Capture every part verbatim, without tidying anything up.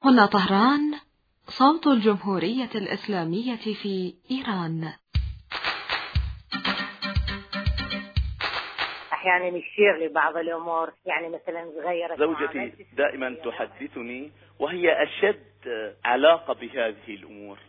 هنا طهران، صوت الجمهورية الإسلامية في إيران. أحيانا يشير لي بعض الأمور، يعني مثلا صغيرة. زوجتي دائما تحدثني وهي أشد علاقة بهذه الأمور.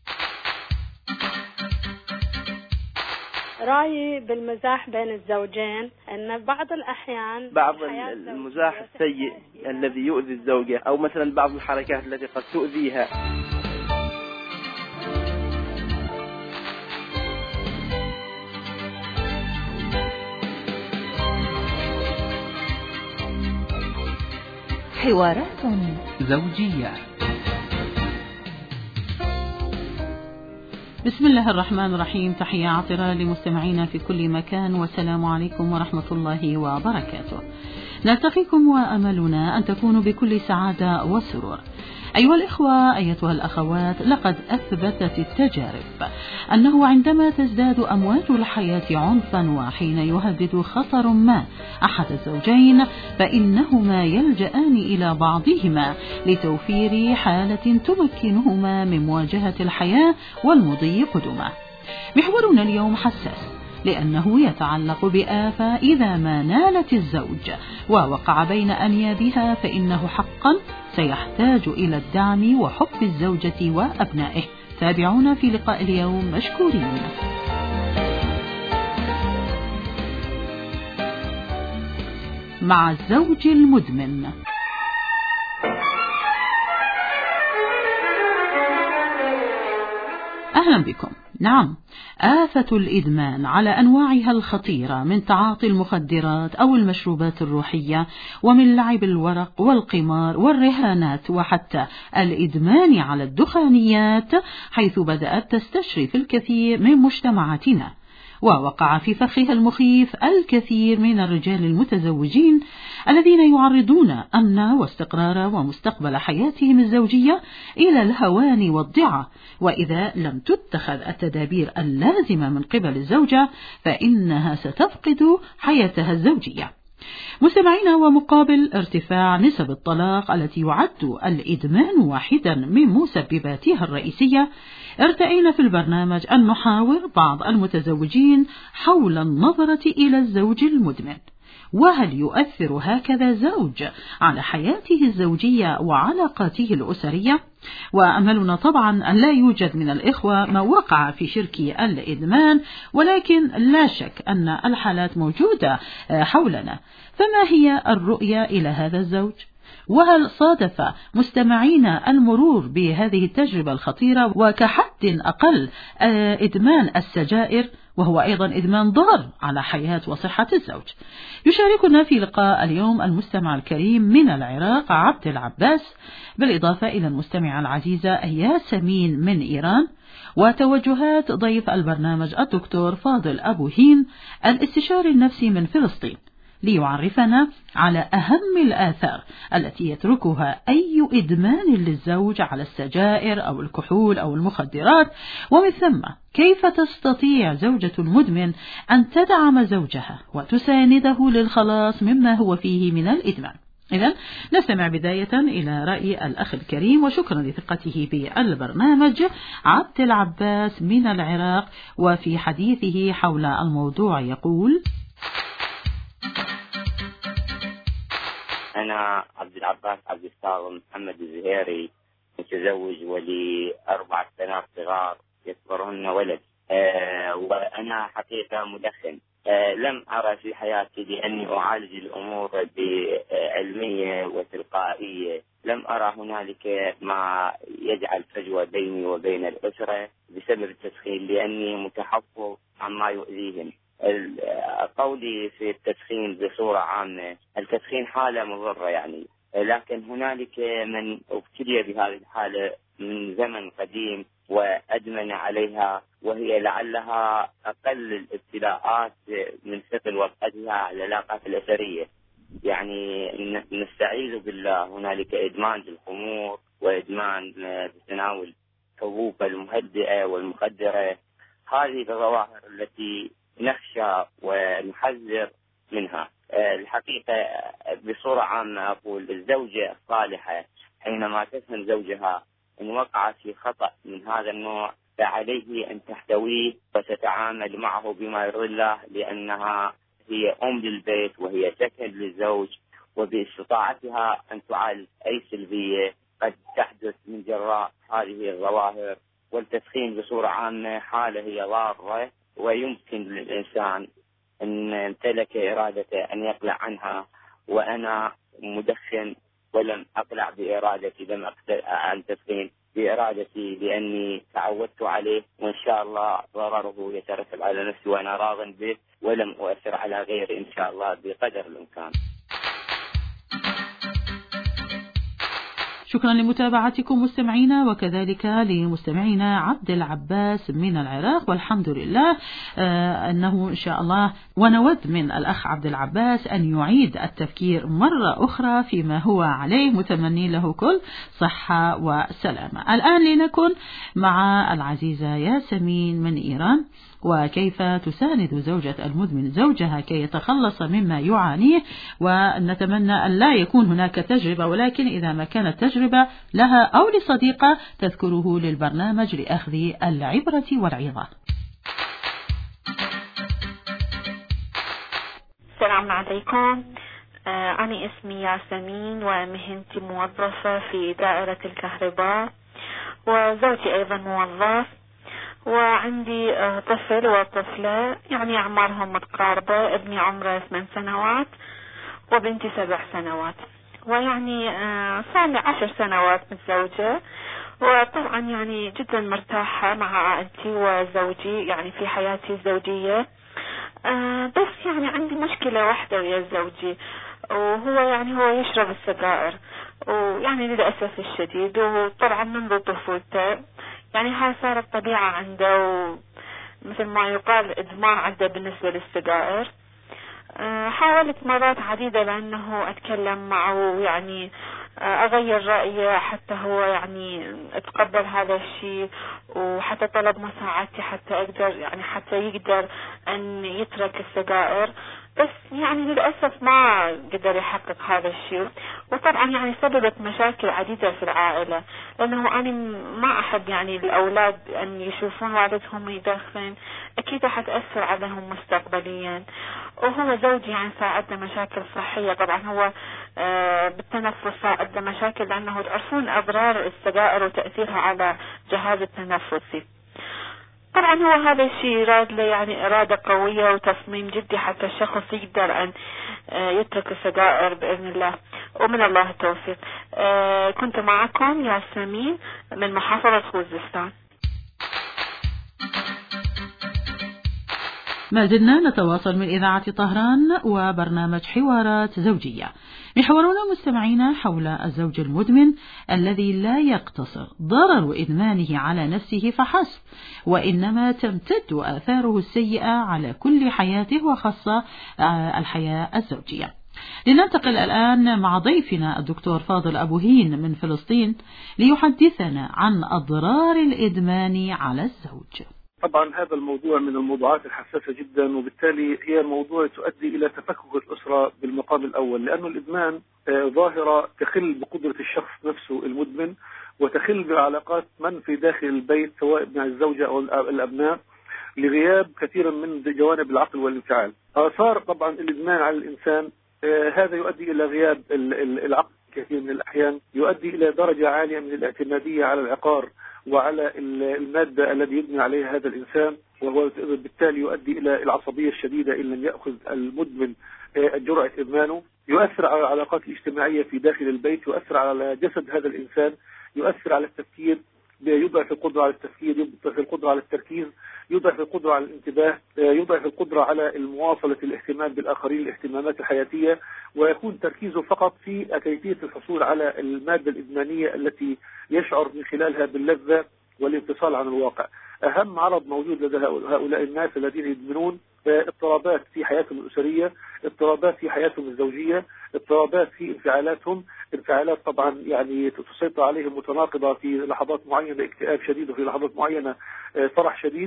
رأيي بالمزاح بين الزوجين أن بعض الأحيان بعض المزاح السيء الذي يؤذي الزوجة، أو مثلا بعض الحركات التي قد تؤذيها. حوارات زوجية. بسم الله الرحمن الرحيم. تحية عطرة لمستمعينا في كل مكان، والسلام عليكم ورحمة الله وبركاته. نلتقيكم وأملنا أن تكونوا بكل سعادة وسرور. أيها الإخوة، أيتها الأخوات، لقد أثبتت التجارب أنه عندما تزداد أمواج الحياة عنفا وحين يهدد خطر ما أحد الزوجين، فإنهما يلجأان إلى بعضهما لتوفير حالة تمكنهما من مواجهة الحياة والمضي قدما. محورنا اليوم حساس، لأنه يتعلق بآفة إذا ما نالت الزوج ووقع بين أنيابها، فإنه حقا سيحتاج إلى الدعم وحب الزوجة وأبنائه. تابعونا في لقاء اليوم مشكورين. مع الزوج المدمن. أهلا بكم. نعم، آفة الإدمان على أنواعها الخطيرة، من تعاطي المخدرات أو المشروبات الروحية، ومن لعب الورق والقمار والرهانات، وحتى الإدمان على الدخانيات، حيث بدأت تستشرف الكثير من مجتمعاتنا، ووقع في فخها المخيف الكثير من الرجال المتزوجين الذين يعرضون أمن واستقرار ومستقبل حياتهم الزوجية إلى الهوان والضعة، وإذا لم تتخذ التدابير اللازمة من قبل الزوجة فإنها ستفقد حياتها الزوجية. مستمعينا، ومقابل ارتفاع نسب الطلاق التي يعد الإدمان واحدا من مسبباتها الرئيسية، ارتئينا في البرنامج أن نحاور بعض المتزوجين حول النظرة إلى الزوج المدمن، وهل يؤثر هكذا زوج على حياته الزوجية وعلاقاته الأسرية؟ وأملنا طبعا أن لا يوجد من الإخوة ما وقع في شرك الإدمان، ولكن لا شك أن الحالات موجودة حولنا. فما هي الرؤية إلى هذا الزوج؟ وهل صادف مستمعينا المرور بهذه التجربة الخطيرة، وكحد أقل إدمان السجائر، وهو أيضا إدمان ضار على حياة وصحة الزوج؟ يشاركنا في لقاء اليوم المستمع الكريم من العراق عبد العباس، بالإضافة إلى المستمعة العزيزة ياسمين من إيران، وتوجهات ضيف البرنامج الدكتور فاضل أبو هين الاستشاري النفسي من فلسطين، ليعرفنا على أهم الآثار التي يتركها أي إدمان للزوج على السجائر أو الكحول أو المخدرات، ومن ثم كيف تستطيع زوجة المدمن أن تدعم زوجها وتسانده للخلاص مما هو فيه من الإدمان. إذن نستمع بداية إلى رأي الأخ الكريم، وشكرا لثقته بالبرنامج، عبد العباس من العراق، وفي حديثه حول الموضوع يقول: أنا عبد العباس عبد الساغ محمد الزهيري، متزوج ولي أربع بنات صغار يكبرهن ولد. أه وأنا حقيقة مدخن. أه لم أرى في حياتي، لأني أعالج الأمور بعلمية وتلقائية، لم أرى هنالك ما يجعل فجوة بيني وبين الأسرة بسبب التدخين، لأني متحفظ عما يؤذيهم. قولي في التدخين بصورة عامة، التدخين حالة مضرة يعني، لكن هنالك من ابتلي بهذه الحالة من زمن قديم وأدمن عليها، وهي لعلها أقل الابتلاءات من ثقل وقتها على العلاقات الأسرية. يعني نستعيذ بالله، هنالك إدمان بالخمور وإدمان بتناول حبوب المهدئة والمخدرة. هذه الظواهر التي نخشى ونحذر منها. الحقيقة بصورة عامة أقول الزوجة الصالحة حينما تفهم زوجها إن وقع في خطأ من هذا النوع فعليه أن تحتويه وتتعامل معه بما يرضي الله، لأنها هي أم للبيت وهي سكن للزوج، وباستطاعتها أن تعالج أي سلبية قد تحدث من جراء هذه الظواهر. والتدخين بصورة عامة حالة هي ضارة، ويمكن للإنسان أن امتلك إرادته أن يقلع عنها. وأنا مدخن ولم أقلع بإرادتي، لم أقلع عن التدخين بإرادتي لأني تعودت عليه، وإن شاء الله ضرره يترتب على نفسي وأنا راض به، ولم أؤثر على غيري إن شاء الله بقدر الإمكان. شكرا لمتابعتكم مستمعينا، وكذلك لمستمعينا عبد العباس من العراق. والحمد لله آه أنه إن شاء الله ونود من الأخ عبد العباس أن يعيد التفكير مرة أخرى فيما هو عليه، متمني له كل صحة وسلامة. الآن لنكن مع العزيزة ياسمين من إيران، وكيف تساند زوجة المدمن زوجها كي يتخلص مما يعانيه. ونتمنى أن لا يكون هناك تجربة، ولكن إذا ما كانت تجربة لها أو لصديقة تذكره للبرنامج لأخذ العبرة والعظة. السلام عليكم، أنا اسمي ياسمين ومهنتي موظفة في دائرة الكهرباء، وزوجي أيضا موظف، وعندي طفل وطفلة يعني أعمارهم متقاربة. ابني عمره ثمان سنوات وبنتي سبع سنوات، ويعني صار لي عشر سنوات متزوجة، وطبعا يعني جدا مرتاحة مع عائلتي وزوجي يعني في حياتي الزوجية. بس يعني عندي مشكلة واحدة ويا زوجي، وهو يعني هو يشرب السجائر، ويعني للأسف الشديد، وطبعا منذ طفولته يعني هاي صارت طبيعة عنده، ومثل ما يقال إدمان عنده بالنسبة للسجائر. أه حاولت مرات عديدة لأنه أتكلم معه يعني أغير رأيه حتى هو يعني اتقبل هذا الشيء، وحتى طلب مساعدتي حتى أقدر يعني حتى يقدر أن يترك السجائر، بس يعني للأسف ما قدر يحقق هذا الشيء. وطبعا يعني سببت مشاكل عديدة في العائلة، لأنه أنا ما أحب يعني الأولاد أن يشوفون والدهم يدخن، أكيد حتأثر عليهم مستقبليا. وهو زوجي يعني ساعدنا مشاكل صحية، طبعا هو آه بالتنفس ساعدنا مشاكل، لأنه تعرفون أضرار السجائر وتأثيرها على جهاز التنفسي. طبعا هو هذا الشيء يراد له يعني إرادة قوية وتصميم جدي حتى الشخص يقدر أن يترك السجائر بإذن الله، ومن الله التوفيق. كنت معكم ياسمين من محافظة خوزستان. ما زلنا نتواصل من إذاعة طهران وبرنامج حوارات زوجية. محورنا مستمعينا حول الزوج المدمن الذي لا يقتصر ضرر إدمانه على نفسه فحسب، وإنما تمتد آثاره السيئة على كل حياته وخاصة الحياة الزوجية. لننتقل الآن مع ضيفنا الدكتور فاضل أبو هين من فلسطين ليحدثنا عن أضرار الإدمان على الزوج. طبعا هذا الموضوع من الموضوعات الحساسة جدا، وبالتالي هي موضوع تؤدي إلى تفكك الأسرة بالمقام الأول، لأن الإدمان ظاهرة تخل بقدرة الشخص نفسه المدمن، وتخل بعلاقات من في داخل البيت سواء مع الزوجة أو الأبناء، لغياب كثيرا من جوانب العقل والانفعال. آثار طبعا الإدمان على الإنسان هذا يؤدي إلى غياب العقل كثير من الأحيان، يؤدي إلى درجة عالية من الاعتمادية على العقار وعلى المادة الذي يبني عليها هذا الإنسان، وهو بالتالي يؤدي إلى العصبية الشديدة إن لم يأخذ المدمن جرعة إدمانه. يؤثر على العلاقات الاجتماعية في داخل البيت، يؤثر على جسد هذا الإنسان، يؤثر على التفكير، يضعف القدرة على التفكير، يضعف القدرة على التركيز، يضعف القدرة على الانتباه، يضعف القدرة على المواصلة الاهتمام بالآخرين، الاهتمامات الحياتية، ويكون تركيزه فقط في كيفية الحصول على المادة الإدمانية التي يشعر من خلالها باللذة والانفصال عن الواقع. أهم عرض موجود لدى هؤلاء الناس الذين يدمنون اضطرابات في حياتهم الأسرية، اضطرابات في حياتهم الزوجية، اضطرابات في انفعالاتهم، انفعالات طبعا يعني تسيطر عليهم متناقضة، في لحظات معينة اكتئاب شديد وفي لحظات معينة فرح شديد.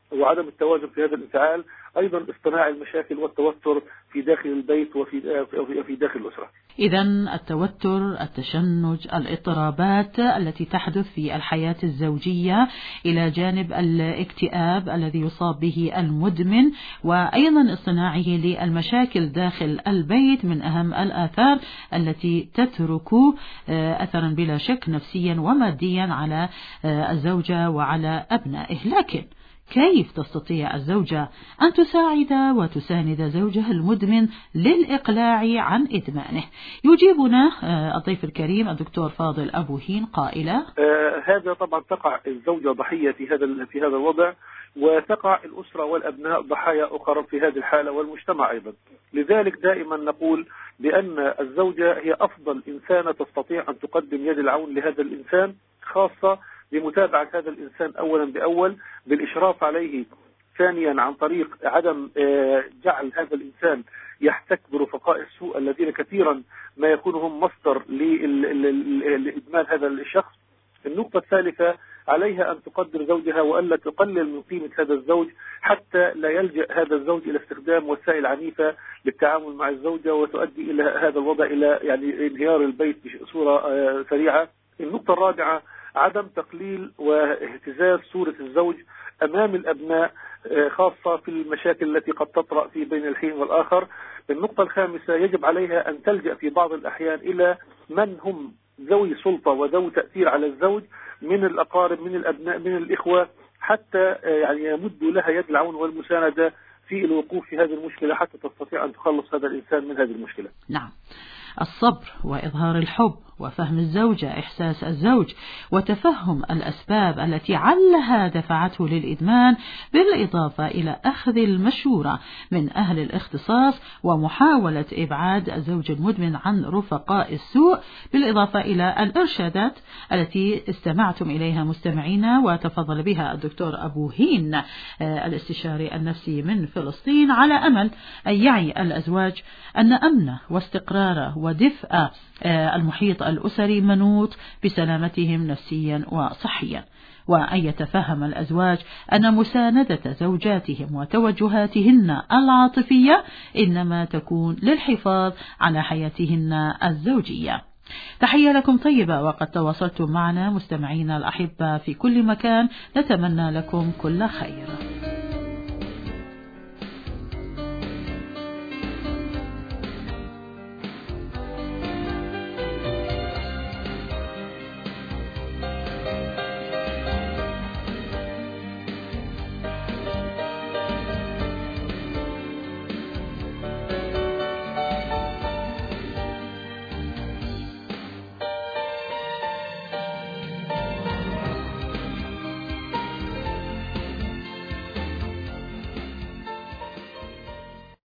وعدم التوازن في هذا الانفعال، أيضا اصطناع المشاكل والتوتر في داخل البيت وفي في داخل الأسرة. إذا التوتر، التشنج، الاضطرابات التي تحدث في الحياة الزوجية، إلى جانب الاكتئاب الذي يصاب به المدمن، وأيضا اصطناعه للمشاكل داخل البيت، من أهم الآثار التي تترك أثرا بلا شك نفسيا وماديا على الزوجة وعلى أبنائه. لكن كيف تستطيع الزوجة أن تساعد وتساند زوجها المدمن للإقلاع عن إدمانه؟ يجيبنا الضيف الكريم الدكتور فاضل أبو هين قائلا: آه هذا طبعا تقع الزوجة ضحية في هذا في هذا الوضع، وتقع الأسرة والأبناء ضحايا أخرى في هذه الحالة، والمجتمع أيضا. لذلك دائما نقول بأن الزوجة هي أفضل إنسانة تستطيع أن تقدم يد العون لهذا الإنسان، خاصة بمتابعة هذا الإنسان أولا بأول، بالإشراف عليه، ثانيا عن طريق عدم جعل هذا الإنسان يحتك برفقاء السوء الذين كثيرا ما يكون هم مصدر لإدمان هذا الشخص. النقطة الثالثة، عليها أن تقدر زوجها وألا تقلل من قيمة هذا الزوج، حتى لا يلجأ هذا الزوج إلى استخدام وسائل عنيفة للتعامل مع الزوجة وتؤدي إلى هذا الوضع إلى يعني انهيار البيت بصورة سريعة. النقطة الرابعة، عدم تقليل واهتزاز صورة الزوج أمام الأبناء، خاصة في المشاكل التي قد تطرأ في بين الحين والآخر. النقطة الخامسة، يجب عليها أن تلجأ في بعض الأحيان إلى من هم ذوي سلطة وذوي تأثير على الزوج من الأقارب، من الأبناء، من الإخوة، حتى يعني يمدوا لها يد العون والمساندة في الوقوف في هذه المشكلة، حتى تستطيع أن تخلص هذا الإنسان من هذه المشكلة. نعم، الصبر وإظهار الحب وفهم الزوجة إحساس الزوج وتفهم الأسباب التي علها دفعته للإدمان، بالإضافة إلى أخذ المشورة من أهل الاختصاص ومحاولة إبعاد الزوج المدمن عن رفقاء السوء، بالإضافة إلى الإرشادات التي استمعتم إليها مستمعينا وتفضل بها الدكتور أبو هين الاستشاري النفسي من فلسطين، على أمل أن يعي الأزواج أن أمنه واستقراره ودفء المحيط الأسري منوط بسلامتهم نفسيا وصحيا، وأن يتفهم الأزواج أن مساندة زوجاتهم وتوجهاتهن العاطفية إنما تكون للحفاظ على حياتهن الزوجية. تحية لكم طيبة، وقد تواصلتم معنا مستمعينا الأحبة في كل مكان، نتمنى لكم كل خير.